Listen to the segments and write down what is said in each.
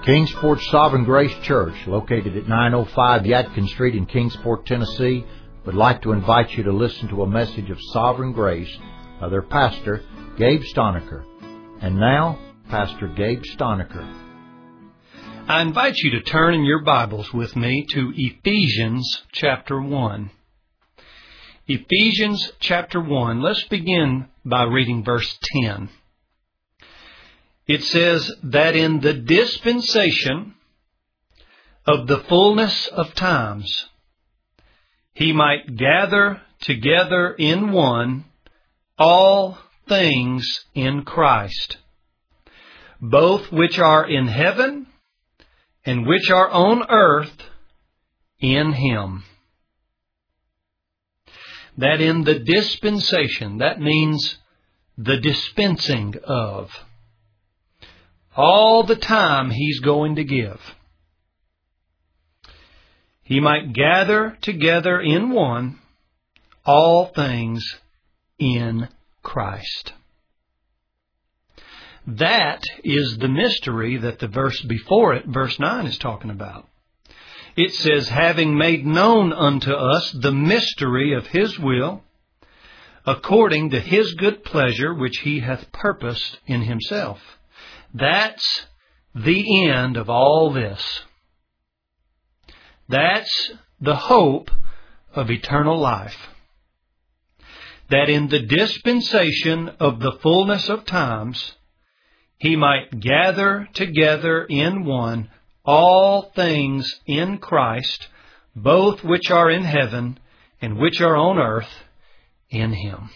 Kingsport Sovereign Grace Church, located at 905 Yadkin Street in Kingsport, Tennessee, would like to invite you to listen to a message of Sovereign Grace by their pastor, Gabe Stonecker. And now, Pastor Gabe Stonecker. I invite you to turn in your Bibles with me to Ephesians chapter 1. Ephesians chapter 1. Let's begin by reading verse 10. It says that in the dispensation of the fullness of times, He might gather together in one all things in Christ, both which are in heaven and which are on earth in Him. That in the dispensation, that means the dispensing of. All the time He's going to give. He might gather together in one all things in Christ. That is the mystery that the verse before it, verse 9, is talking about. It says, having made known unto us the mystery of His will, according to His good pleasure, which He hath purposed in Himself. That's the end of all this. That's the hope of eternal life. That in the dispensation of the fullness of times, He might gather together in one all things in Christ, both which are in heaven and which are on earth in Him.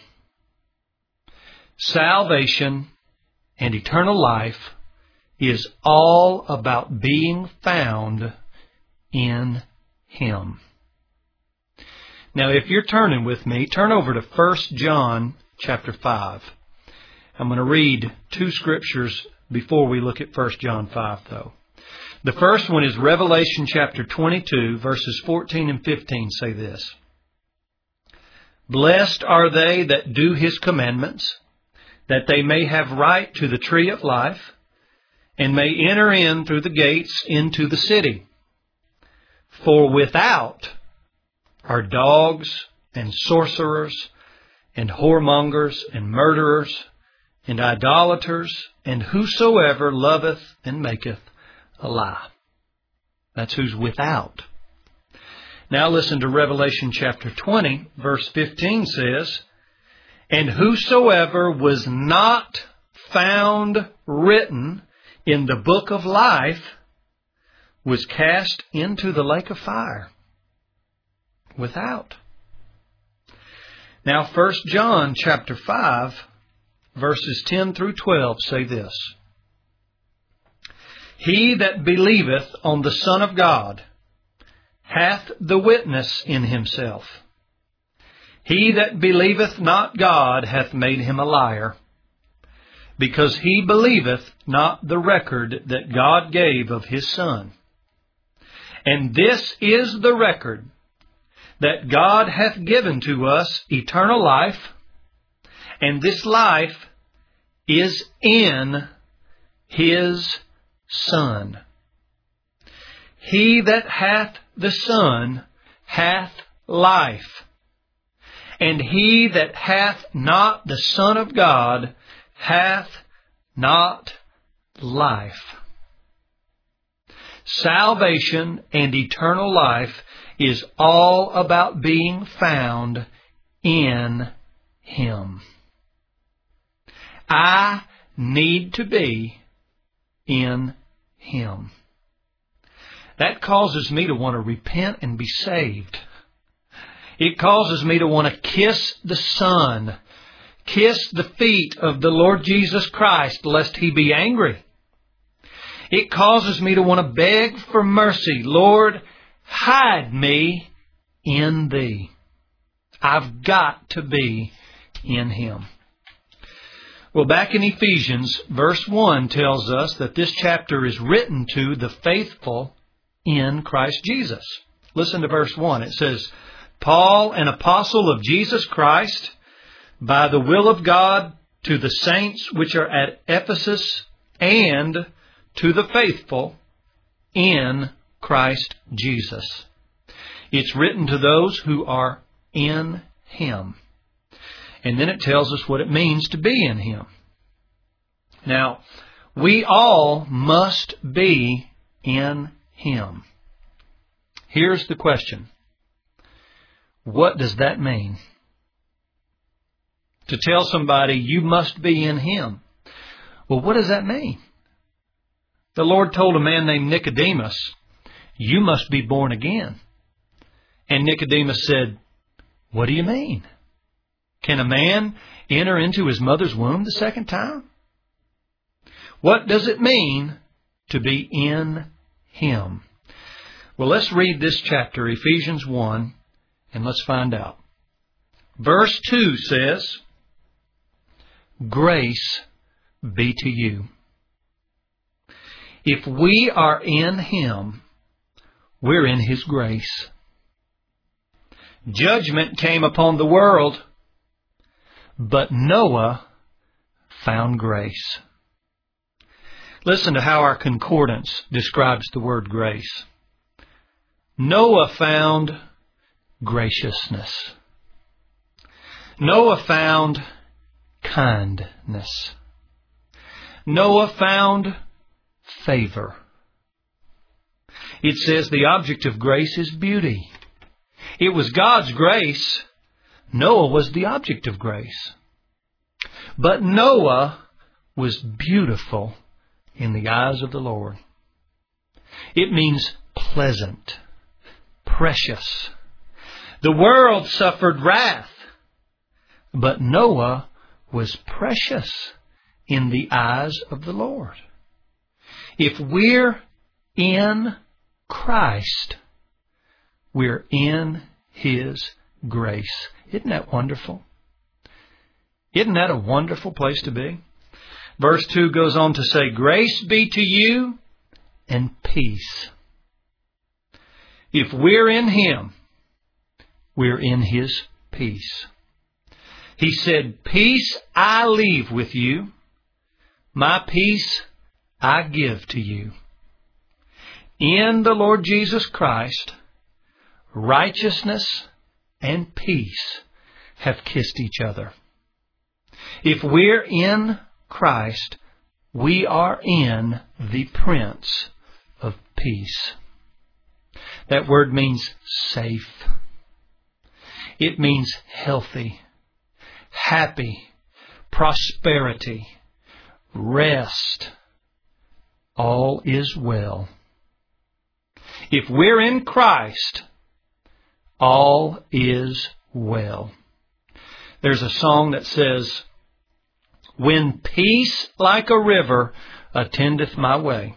Salvation and eternal life is all about being found in Him. Now, if you're turning with me, turn over to 1 John chapter 5. I'm going to read two scriptures before we look at 1 John 5, though. The first one is Revelation chapter 22, verses 14 and 15 say this. Blessed are they that do His commandments, that they may have right to the tree of life, and may enter in through the gates into the city. For without are dogs, and sorcerers, and whoremongers, and murderers, and idolaters, and whosoever loveth and maketh a lie. That's who's without. Now listen to Revelation chapter 20, verse 15 says, and whosoever was not found written in the book of life was cast into the lake of fire. Without. Now 1 John chapter 5, verses 10 through 12 say this. He that believeth on the Son of God hath the witness in himself. He that believeth not God hath made him a liar, because he believeth not the record that God gave of His Son. And this is the record, that God hath given to us eternal life, and this life is in His Son. He that hath the Son hath life. And he that hath not the Son of God hath not life. Salvation and eternal life is all about being found in Him. I need to be in Him. That causes me to want to repent and be saved. It causes me to want to kiss the Son, kiss the feet of the Lord Jesus Christ, lest He be angry. It causes me to want to beg for mercy. Lord, hide me in Thee. I've got to be in Him. Well, back in Ephesians, verse 1 tells us that this chapter is written to the faithful in Christ Jesus. Listen to verse 1. It says, Paul, an apostle of Jesus Christ, by the will of God, to the saints which are at Ephesus, and to the faithful in Christ Jesus. It's written to those who are in Him. And then it tells us what it means to be in Him. Now, we all must be in Him. Here's the question. What does that mean? To tell somebody you must be in Him. Well, what does that mean? The Lord told a man named Nicodemus, you must be born again. And Nicodemus said, what do you mean? Can a man enter into his mother's womb the second time? What does it mean to be in Him? Well, let's read this chapter, Ephesians 1, and let's find out. Verse 2 says, grace be to you. If we are in Him, we're in His grace. Judgment came upon the world, but Noah found grace. Listen to how our concordance describes the word grace. Noah found graciousness. Noah found kindness. Noah found favor. It says the object of grace is beauty. It was God's grace. Noah was the object of grace. But Noah was beautiful in the eyes of the Lord. It means pleasant, precious. The world suffered wrath, but Noah was precious in the eyes of the Lord. If we're in Christ, we're in His grace. Isn't that wonderful? Isn't that a wonderful place to be? Verse 2 goes on to say, grace be to you and peace. If we're in Him, we're in His peace. He said, peace I leave with you, my peace I give to you. In the Lord Jesus Christ, righteousness and peace have kissed each other. If we're in Christ, we are in the Prince of Peace. That word means safe. It means healthy, happy, prosperity, rest. All is well. If we're in Christ, all is well. There's a song that says, when peace like a river attendeth my way,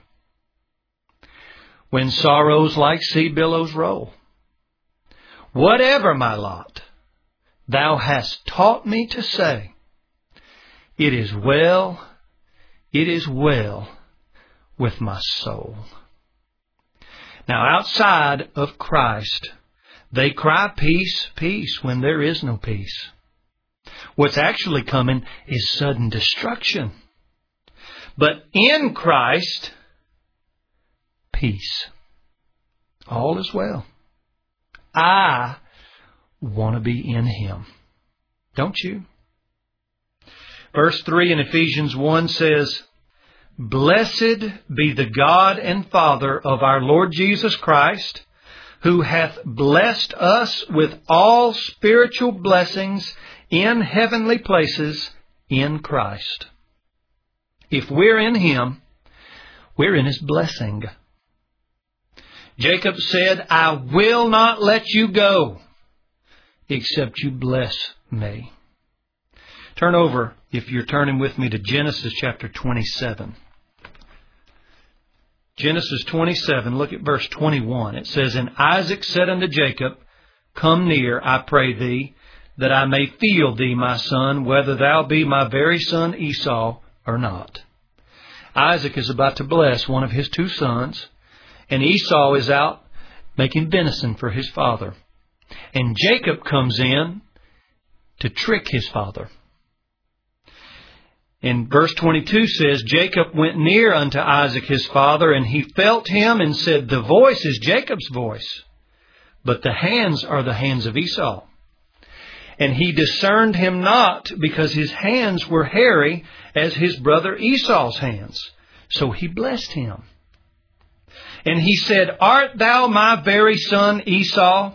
when sorrows like sea billows roll, whatever my lot, thou hast taught me to say, it is well with my soul. Now, outside of Christ, they cry peace, peace, when there is no peace. What's actually coming is sudden destruction. But in Christ, peace. All is well. I want to be in Him. Don't you? Verse 3 in Ephesians 1 says, blessed be the God and Father of our Lord Jesus Christ, who hath blessed us with all spiritual blessings in heavenly places in Christ. If we're in Him, we're in His blessing. Jacob said, I will not let you go except you bless me. Turn over, if you're turning with me, to Genesis chapter 27. Genesis 27, look at verse 21. It says, and Isaac said unto Jacob, come near, I pray thee, that I may feel thee, my son, whether thou be my very son Esau or not. Isaac is about to bless one of his two sons, and Esau is out making venison for his father. And Jacob comes in to trick his father. And verse 22 says, Jacob went near unto Isaac his father, and he felt him and said, the voice is Jacob's voice, but the hands are the hands of Esau. And he discerned him not, because his hands were hairy as his brother Esau's hands. So he blessed him. And he said, art thou my very son Esau?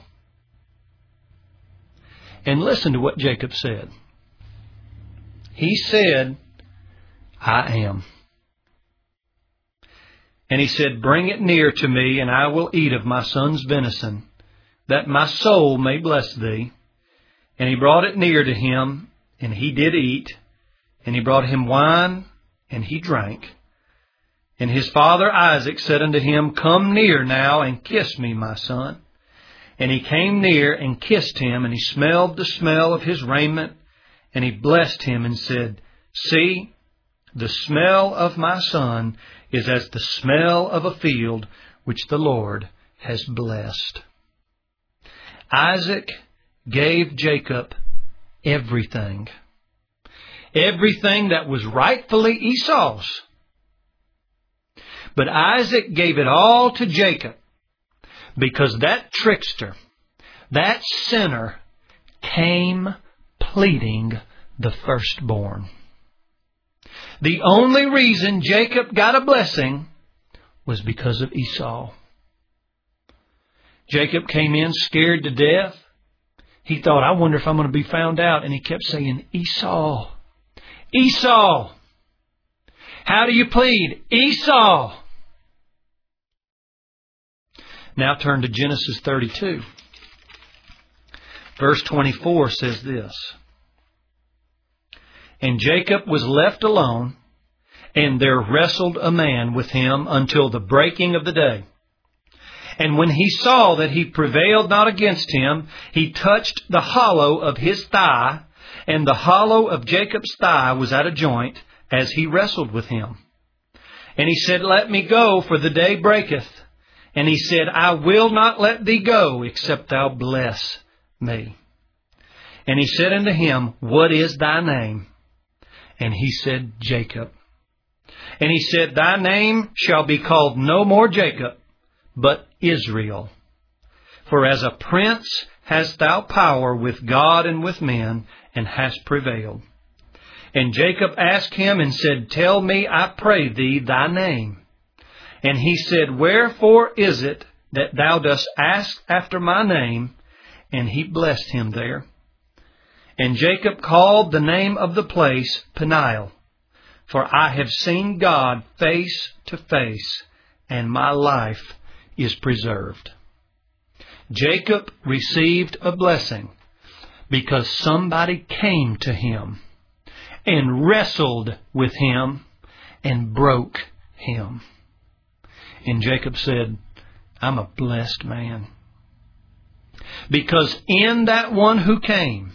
And listen to what Jacob said. He said, I am. And he said, bring it near to me, and I will eat of my son's venison, that my soul may bless thee. And he brought it near to him, and he did eat. And he brought him wine, and he drank. And his father Isaac said unto him, come near now, and kiss me, my son. And he came near and kissed him, and he smelled the smell of his raiment. And he blessed him and said, see, the smell of my son is as the smell of a field which the Lord has blessed. Isaac gave Jacob everything. Everything that was rightfully Esau's. But Isaac gave it all to Jacob because that trickster, that sinner, came pleading the firstborn. The only reason Jacob got a blessing was because of Esau. Jacob came in scared to death. He thought, I wonder if I'm going to be found out. And he kept saying, Esau, Esau. How do you plead? Esau. Now turn to Genesis 32. Verse 24 says this. And Jacob was left alone, and there wrestled a man with him until the breaking of the day. And when he saw that he prevailed not against him, he touched the hollow of his thigh, and the hollow of Jacob's thigh was at a joint, as he wrestled with him. And he said, let me go, for the day breaketh. And he said, I will not let thee go, except thou bless me. And he said unto him, what is thy name? And he said, Jacob. And he said, thy name shall be called no more Jacob, but Israel. For as a prince hast thou power with God and with men, and hast prevailed. And Jacob asked him and said, tell me, I pray thee, thy name. And he said, wherefore is it that thou dost ask after my name? And he blessed him there. And Jacob called the name of the place Peniel, for I have seen God face to face, and my life is preserved. Jacob received a blessing because somebody came to him and wrestled with him and broke him. And Jacob said, I'm a blessed man. Because in that one who came,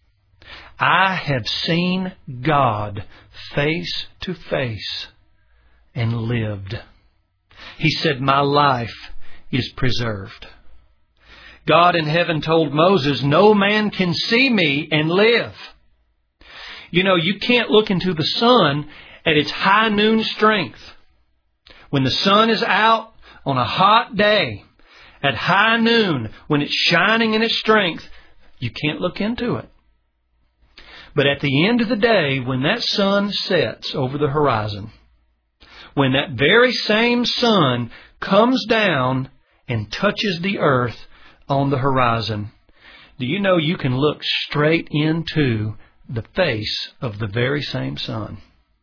I have seen God face to face and lived. He said, my life is preserved. God in heaven told Moses, no man can see me and live. You know, you can't look into the sun at its high noon strength. When the sun is out on a hot day, at high noon, when it's shining in its strength, you can't look into it. But at the end of the day, when that sun sets over the horizon, when that very same sun comes down and touches the earth on the horizon, do you know you can look straight into the face of the very same sun?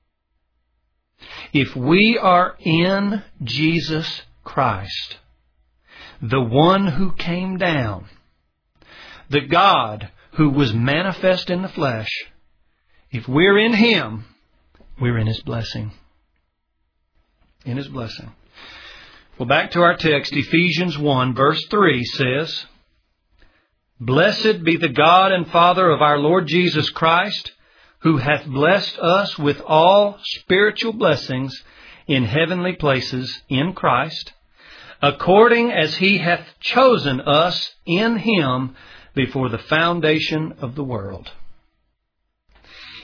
If we are in Jesus Christ, the one who came down, the God who was manifest in the flesh, if we're in Him, we're in His blessing. In His blessing. Well, back to our text, Ephesians 1, verse 3 says, Blessed be the God and Father of our Lord Jesus Christ, who hath blessed us with all spiritual blessings in heavenly places in Christ, according as He hath chosen us in Him before the foundation of the world.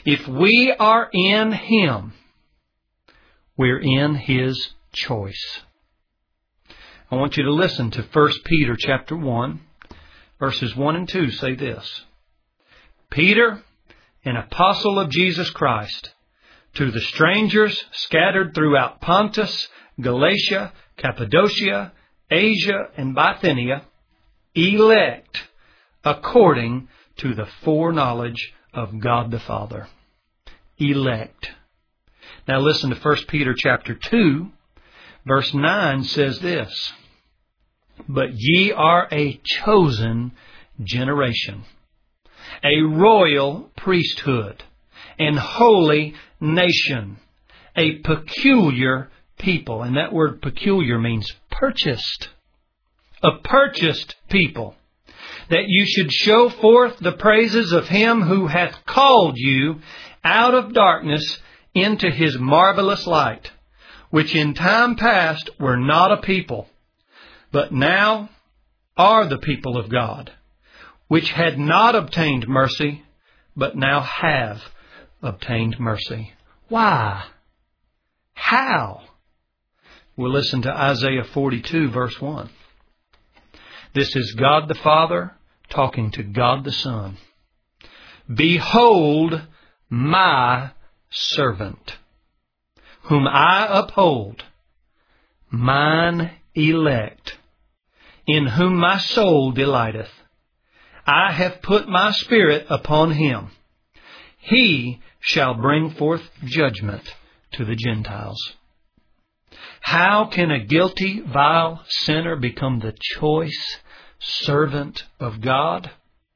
If we are in Him, we're in His choice. I want you to listen to 1 Peter chapter 1, verses 1 and 2 say this. Peter, an apostle of Jesus Christ, to the strangers scattered throughout Pontus, Galatia, Cappadocia, Asia, and Bithynia, elect according to the foreknowledge of God the Father. Elect. Now listen to 1 Peter chapter 2, verse 9 says this. But ye are a chosen generation, a royal priesthood, an holy nation, a peculiar people. And that word peculiar means purchased. A purchased people, that you should show forth the praises of Him who hath called you out of darkness into His marvelous light, which in time past were not a people, but now are the people of God, which had not obtained mercy, but now have obtained mercy. Why? How? We'll listen to Isaiah 42, verse 1. This is God the Father talking to God the Son. Behold my servant, whom I uphold, mine elect, in whom my soul delighteth. I have put my spirit upon him. He shall bring forth judgment to the Gentiles. How can a guilty, vile sinner become the choice servant of God?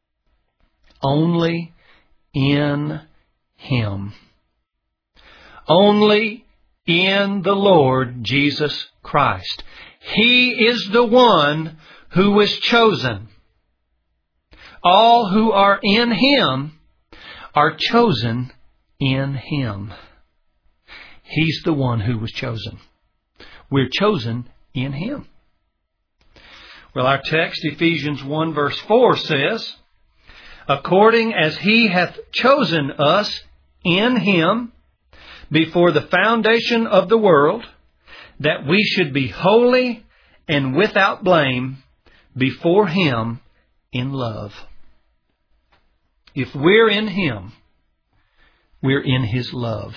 Only in Him. Only in the Lord Jesus Christ. He is the one who was chosen. All who are in Him are chosen in Him. He's the one who was chosen. We're chosen in Him. Well, our text, Ephesians 1 verse 4 says, according as He hath chosen us in Him before the foundation of the world, that we should be holy and without blame before Him in love. If we're in Him, we're in His love.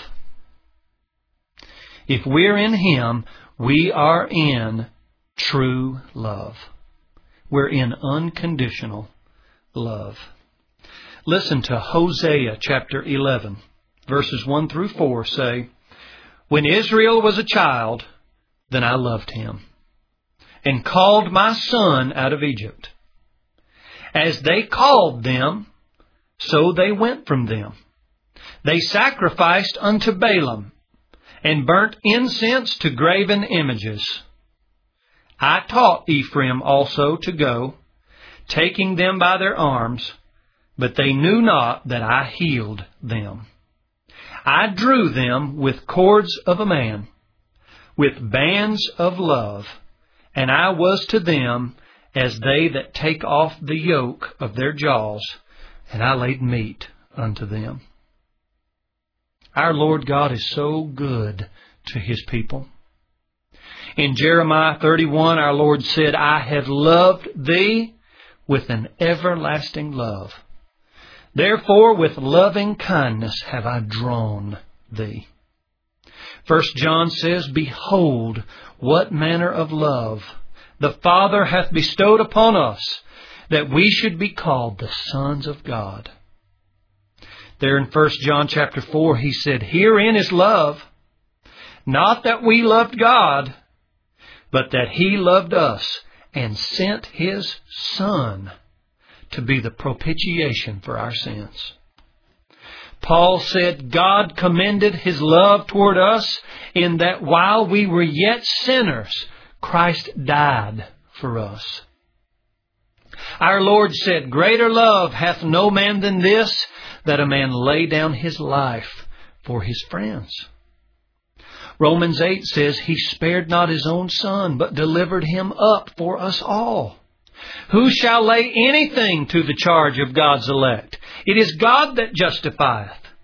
If we're in Him, we are in true love. We're in unconditional love. Listen to Hosea chapter 11, verses 1 through 4 say, when Israel was a child, then I loved him, and called my son out of Egypt. As they called them, so they went from them. They sacrificed unto Balaam, and burnt incense to graven images. I taught Ephraim also to go, taking them by their arms, but they knew not that I healed them. I drew them with cords of a man, with bands of love, and I was to them as they that take off the yoke of their jaws, and I laid meat unto them. Our Lord God is so good to His people. In Jeremiah 31, our Lord said, I have loved thee with an everlasting love. Therefore, with loving kindness have I drawn thee. 1 John says, behold, what manner of love the Father hath bestowed upon us, that we should be called the sons of God. There in 1 John chapter 4, he said, herein is love, not that we loved God, but that He loved us and sent His Son to be the propitiation for our sins. Paul said, God commended His love toward us in that while we were yet sinners, Christ died for us. Our Lord said, greater love hath no man than this, that a man lay down his life for his friends. Romans 8 says, He spared not His own Son, but delivered Him up for us all. Who shall lay anything to the charge of God's elect? It is God that justifieth.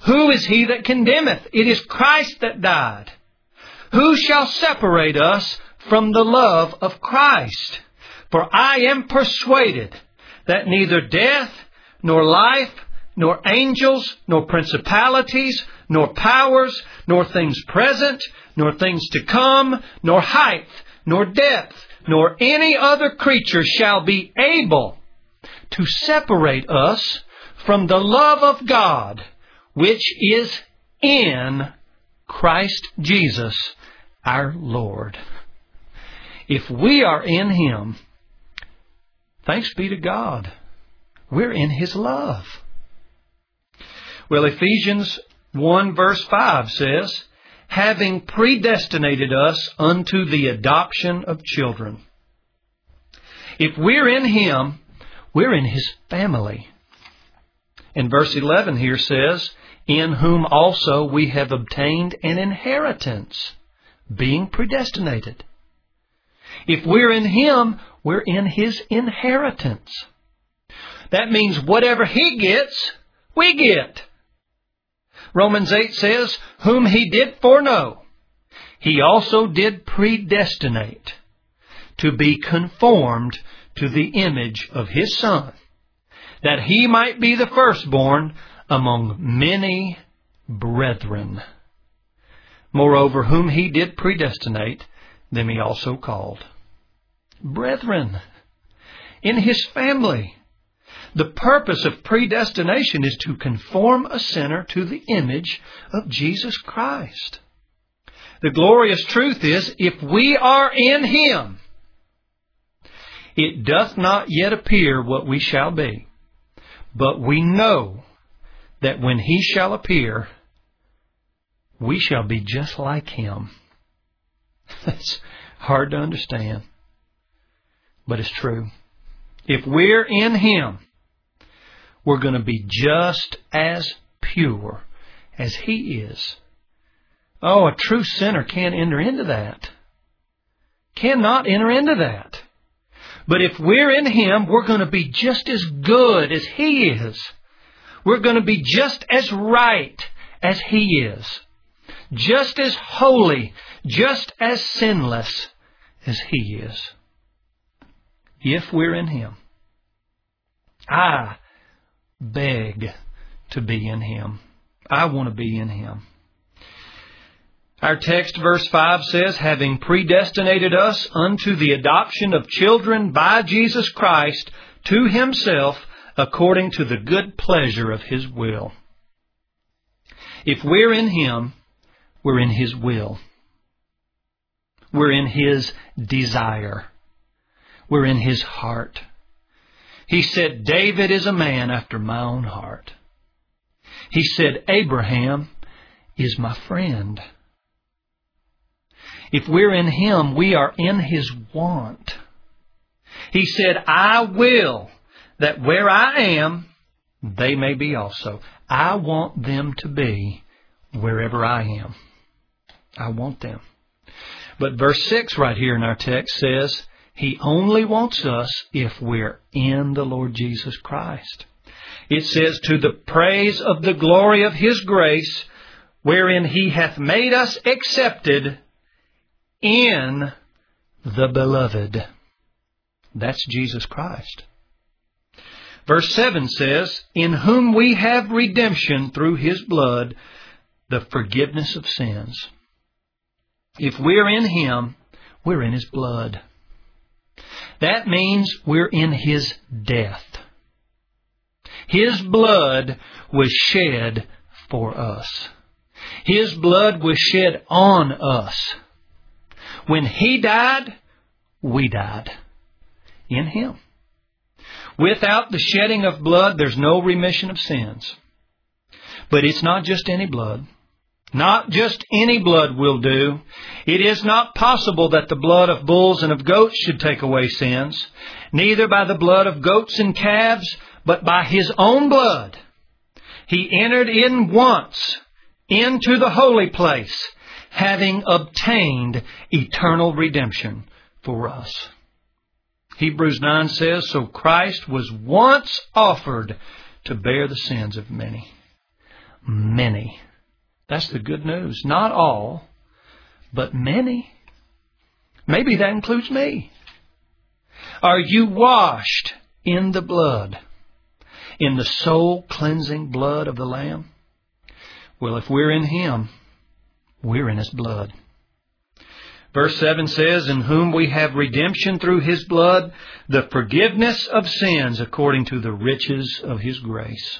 Who is he that condemneth? It is Christ that died. Who shall separate us from the love of Christ? For I am persuaded that neither death, nor life, nor angels, nor principalities, nor powers, nor things present, nor things to come, nor height, nor depth, nor any other creature shall be able to separate us from the love of God, which is in Christ Jesus our Lord. If we are in Him, thanks be to God, we're in His love. Well, Ephesians 1 verse 5 says, having predestinated us unto the adoption of children. If we're in Him, we're in His family. And verse 11 here says, in whom also we have obtained an inheritance, being predestinated. If we're in Him, we're in His inheritance. That means whatever He gets, we get. Romans 8 says, whom He did foreknow, He also did predestinate to be conformed to the image of His Son, that He might be the firstborn among many brethren. Moreover, whom He did predestinate, them He also called. Brethren, in His family. The purpose of predestination is to conform a sinner to the image of Jesus Christ. The glorious truth is, if we are in Him, it doth not yet appear what we shall be, but we know that when He shall appear, we shall be just like Him. That's hard to understand, but it's true. If we're in Him, we're going to be just as pure as He is. Oh, a true sinner can't enter into that. Cannot enter into that. But if we're in Him, we're going to be just as good as He is. We're going to be just as right as He is. Just as holy, just as sinless as He is. If we're in Him. I beg to be in Him. I want to be in Him. Our text, verse 5 says, having predestinated us unto the adoption of children by Jesus Christ to Himself, according to the good pleasure of His will. If we're in Him, we're in His will. We're in His desire. We're in His heart. He said, David is a man after my own heart. He said, Abraham is my friend. If we're in Him, we are in His want. He said, I will that where I am, they may be also. I want them to be wherever I am. I want them. But verse 6 right here in our text says, He only wants us if we're in the Lord Jesus Christ. It says, to the praise of the glory of His grace, wherein He hath made us accepted in the Beloved. That's Jesus Christ. Verse 7 says, in whom we have redemption through His blood, the forgiveness of sins. If we're in Him, we're in His blood. That means we're in His death. His blood was shed for us. His blood was shed on us. When He died, we died. In Him. Without the shedding of blood, there's no remission of sins. But it's not just any blood. Not just any blood will do. It is not possible that the blood of bulls and of goats should take away sins. Neither by the blood of goats and calves, but by His own blood. He entered in once into the holy place, having obtained eternal redemption for us. Hebrews 9 says, so Christ was once offered to bear the sins of many. many. That's the good news. Not all, but many. Maybe that includes me. Are you washed in the blood, in the soul-cleansing blood of the Lamb? Well, if we're in Him, we're in His blood. Verse 7 says, in whom we have redemption through His blood, the forgiveness of sins according to the riches of His grace.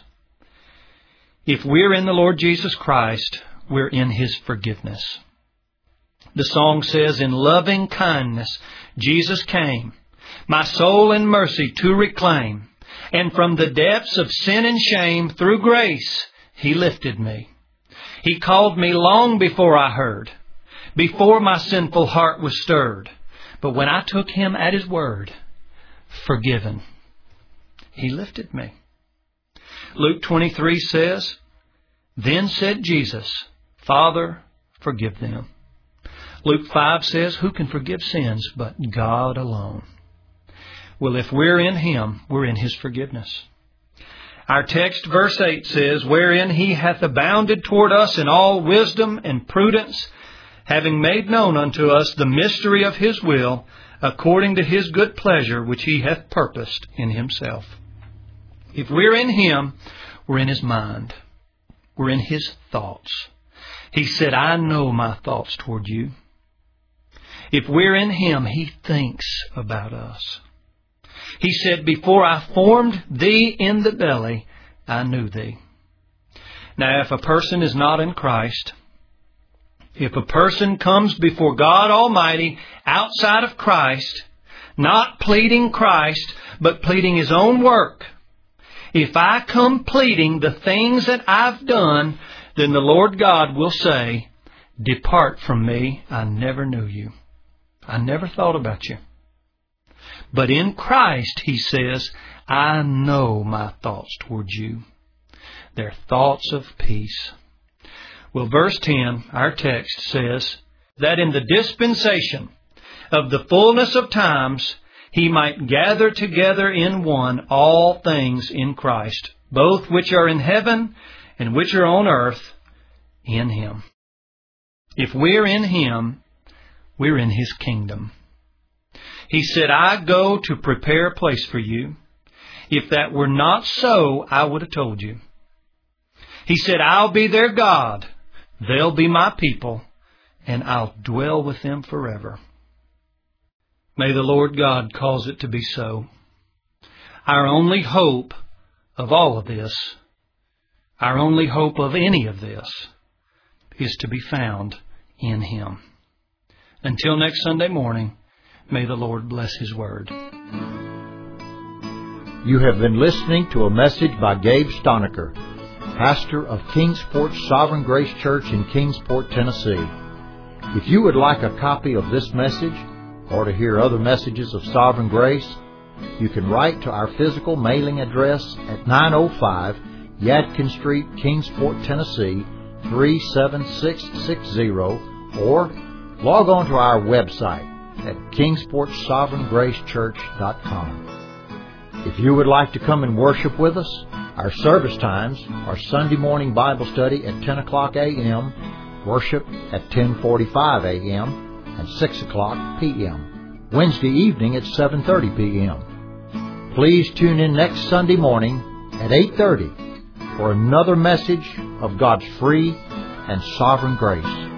If we're in the Lord Jesus Christ, we're in His forgiveness. The song says, in loving kindness Jesus came, my soul in mercy to reclaim, and from the depths of sin and shame, through grace, He lifted me. He called me long before I heard, before my sinful heart was stirred. But when I took Him at His word, forgiven, He lifted me. Luke 23 says, then said Jesus, Father, forgive them. Luke 5 says, who can forgive sins but God alone? Well, if we're in Him, we're in His forgiveness. Our text, verse 8 says, wherein He hath abounded toward us in all wisdom and prudence, having made known unto us the mystery of His will, according to His good pleasure, which He hath purposed in Himself. If we're in Him, we're in His mind. We're in His thoughts. He said, I know my thoughts toward you. If we're in Him, He thinks about us. He said, before I formed thee in the belly, I knew thee. Now, if a person is not in Christ, if a person comes before God Almighty outside of Christ, not pleading Christ, but pleading his own work, if I come pleading the things that I've done, then the Lord God will say, depart from me, I never knew you. I never thought about you. But in Christ, He says, I know my thoughts towards you. They're thoughts of peace. Well, verse 10, our text says, that in the dispensation of the fullness of times, He might gather together in one all things in Christ, both which are in heaven and which are on earth, in Him. If we're in Him, we're in His kingdom. He said, I go to prepare a place for you. If that were not so, I would have told you. He said, I'll be their God. They'll be my people, and I'll dwell with them forever. May the Lord God cause it to be so. Our only hope of all of this, our only hope of any of this, is to be found in Him. Until next Sunday morning, may the Lord bless His word. You have been listening to a message by Gabe Stonecker, pastor of Kingsport Sovereign Grace Church in Kingsport, Tennessee. If you would like a copy of this message, or to hear other messages of Sovereign Grace, you can write to our physical mailing address at 905 Yadkin Street, Kingsport, Tennessee, 37660, or log on to our website at kingsportsovereigngracechurch.com. If you would like to come and worship with us, our service times are Sunday morning Bible study at 10 o'clock a.m., worship at 10:45 a.m., and 6 o'clock p.m. Wednesday evening at 7:30 p.m. Please tune in next Sunday morning at 8:30 for another message of God's free and sovereign grace.